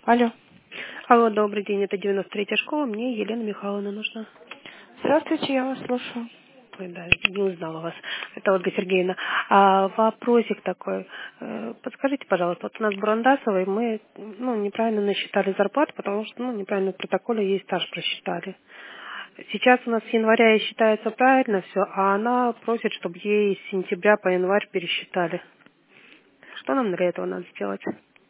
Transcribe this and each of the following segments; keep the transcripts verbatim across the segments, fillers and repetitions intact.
Алло. Алло, добрый день, это девяносто третья школа, мне Елена Михайловна нужна. Здравствуйте, я вас слушаю. Ой, да, не узнала вас. Это Ольга Сергеевна. А вопросик такой. Э, Подскажите, пожалуйста, вот у нас в Бурандасовой мы ну, неправильно насчитали зарплату, потому что ну, неправильно в протоколе ей стаж просчитали. Сейчас у нас с января ей считается правильно все, а она просит, чтобы ей с сентября по январь пересчитали. Что нам для этого надо сделать?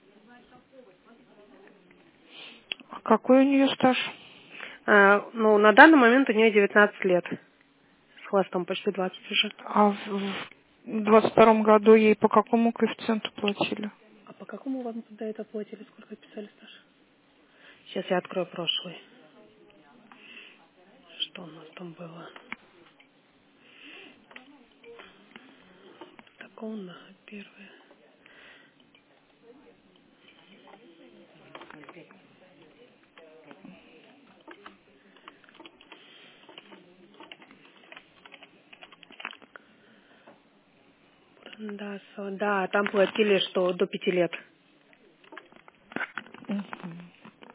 А какой у нее стаж? Э, Ну, на данный момент у нее девятнадцать лет. С хвостом почти двадцать уже. А в в двадцать втором году ей по какому коэффициенту платили? А по какому вам тогда это платили? Сколько писали стаж? Сейчас я открою прошлый. Что у нас там было? Такого на первое. Да, со- да, там платили, что до пяти лет. Мгм.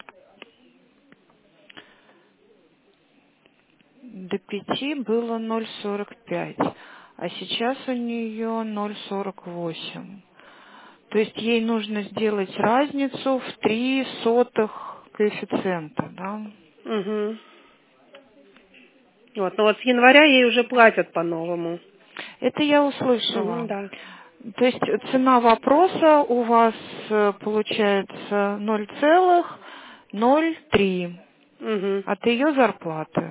До пяти было ноль сорок пять, а сейчас у нее ноль сорок восемь. То есть ей нужно сделать разницу в три сотых коэффициента, да? Угу. Вот, но вот с января ей уже платят по-новому. Это я Угу, услышала. да. То есть цена вопроса у вас э, получается ноль целых ноль три Угу. от ее зарплаты.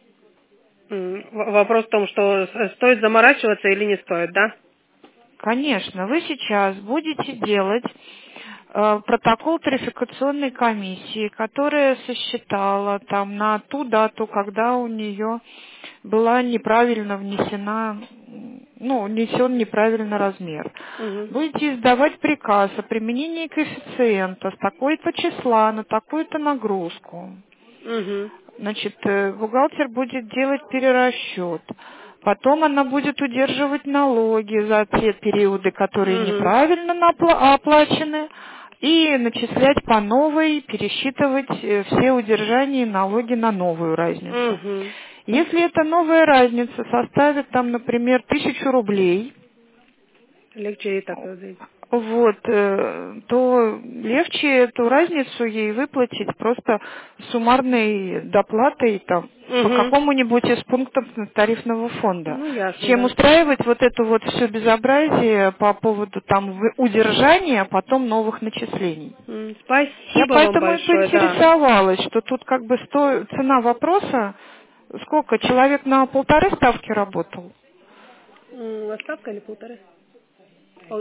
Вопрос в том, что с- стоит заморачиваться или не стоит, да? Конечно, вы сейчас будете делать э, протокол тарификационной комиссии, которая сосчитала там на ту дату, когда у нее была неправильно внесена, м, ну, внесен неправильно размер. Угу. Будете издавать приказ о применении коэффициента с такой-то числа на такую-то нагрузку. Угу. Значит, э, бухгалтер будет делать перерасчет. Потом она будет удерживать налоги за те периоды, которые Угу. неправильно напла- оплачены, и начислять по новой, пересчитывать э, все удержания и налоги на новую разницу. Угу. Если эта новая разница составит там, например, тысячу рублей, Легче и так вот. вот, э, то легче эту разницу ей выплатить просто суммарной доплатой там по Угу. какому-нибудь из пунктов тарифного фонда, Ну, ясно, чем да. устраивать вот это вот все безобразие по поводу там в- удержания, а потом новых начислений. М, Я Спасибо вам поэтому и большое, да. поинтересовалась, что тут как бы сто... цена вопроса, сколько, человек на полторы ставки работал? М, а ставка или полторы? Пол-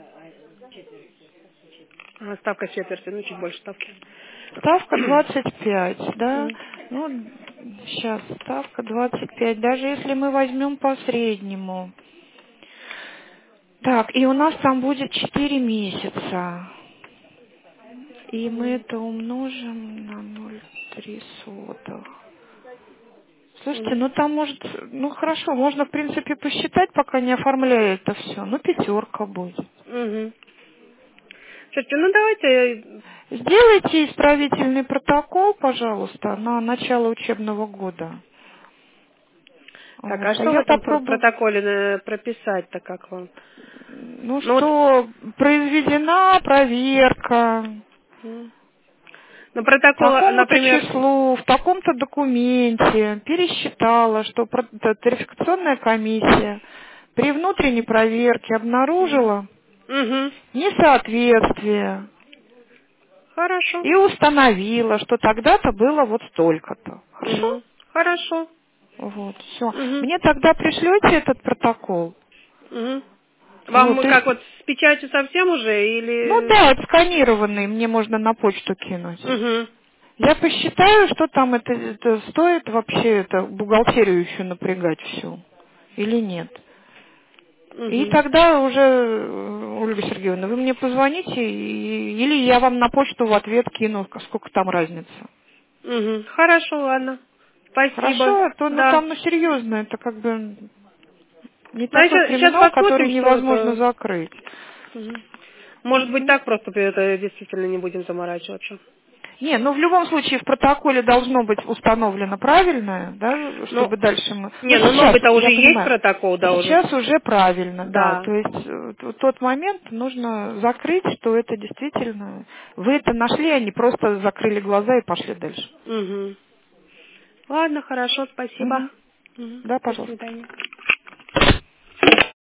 а, ставка с четвертью, ну чуть больше ставки. Ставка двадцать пять, да? М, Ну, сейчас ставка двадцать пять. Даже если мы возьмем по среднему. Так, и у нас там будет четыре месяца. И мы м, это умножим на ноль целых три сотых. Слушайте, м, ну там может, ну хорошо, можно в принципе посчитать, пока не оформляю это все. Ну, пятерка будет. мгм. Слушайте, ну давайте. Сделайте исправительный протокол, пожалуйста, на начало учебного года. Так, а Вот. А что в я этом пр- попробую. протоколе э, прописать-то как вам? Ну Ну вот, что, произведена проверка м, ну протокол, такому-то например, числу, в таком-то документе, пересчитала, что про- т- тарификационная комиссия при внутренней проверке обнаружила угу, несоответствие хорошо, и установила, что тогда-то было вот столько-то. Хорошо? угу, хорошо, Вот, все. угу, Мне тогда пришлете этот протокол? угу. Вот, Вам то есть, как вот с печатью совсем уже ну или? да, отсканированный мне можно на почту кинуть. Угу, Я посчитаю, что там это, это стоит вообще, это бухгалтерию еще напрягать всю или нет. И угу, тогда уже, э, Ольга Сергеевна, вы мне позвоните, и- или я вам на почту в ответ кину, сколько там разница. угу, хорошо, ладно, спасибо, Хорошо, а то ну да. там ну серьезно, это как бы не Ну, а такой сейчас, криминал, который посмотрим, что невозможно это. закрыть. Мгм. Может быть, так просто это действительно не будем заморачиваться. Не, ну в любом случае в протоколе должно быть установлено правильное, да, чтобы Ну, дальше мы... не, ну, ну сейчас, новый-то уже я есть понимаю, протокол, да, уже. сейчас уже правильно, да. Да. То есть э, тот момент нужно закрыть, что это действительно... Вы это нашли, а не просто закрыли глаза и пошли дальше. Угу. Ладно, хорошо, спасибо. Угу. Угу. Да, До пожалуйста. свидания.